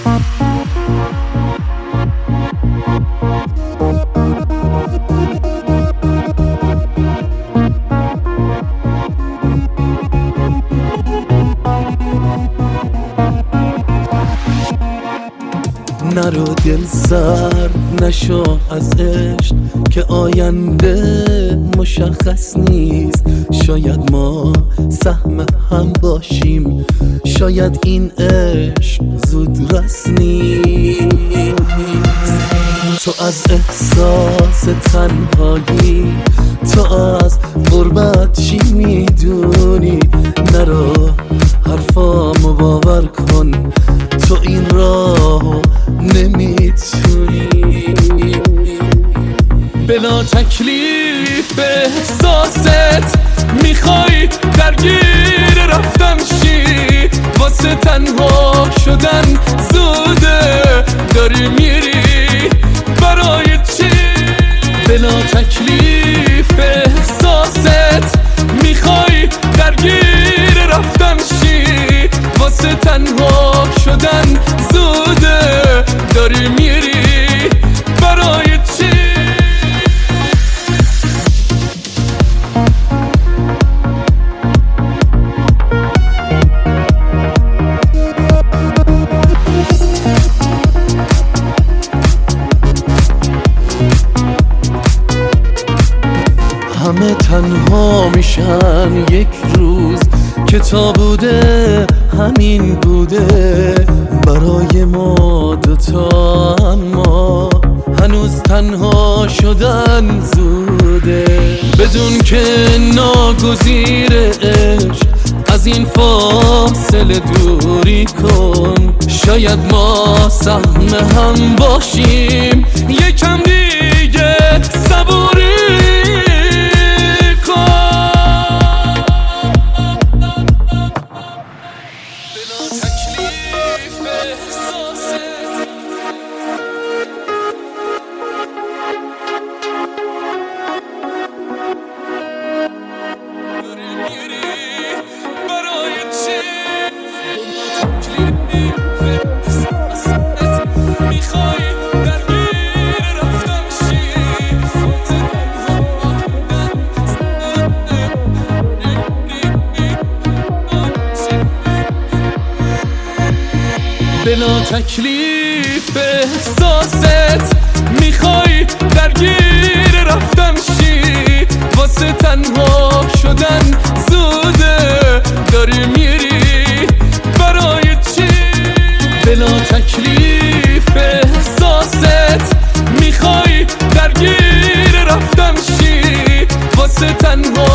نرو دل سرد نشو از عشق که آینده مشخص نیست. شاید ما سهم هم باشیم، شاید این عشق زود رس نیست. تو از احساس تنهایی، تو از غربت چی میدونی؟ نرو حرفامو باور کن، تو این راهو نمیتونی. بلا تکلیف احساست میخوای درگیر رفتن شی، واسه تنها شدن زوده داری میری برای چی؟ بلا تکلیف احساست میخوای درگیر رفتن شی، واسه تنها شدن زوده داری میری برای چی؟ همه تنها میشن یک روز که تا بوده همین بوده برای ما دوتا، اما هنوز تنها شدن زوده. بدون که ناگزیر عشق از این فاصله دوری کن، شاید ما سهم هم باشیم. یکم دیگه صبوری بلا تکلیف احساست میخوای درگیر رفتن شی، واسه تنها شدن زوده داری میری برای چی؟ بلا تکلیف احساست میخوای درگیر رفتن شی، واسه تنها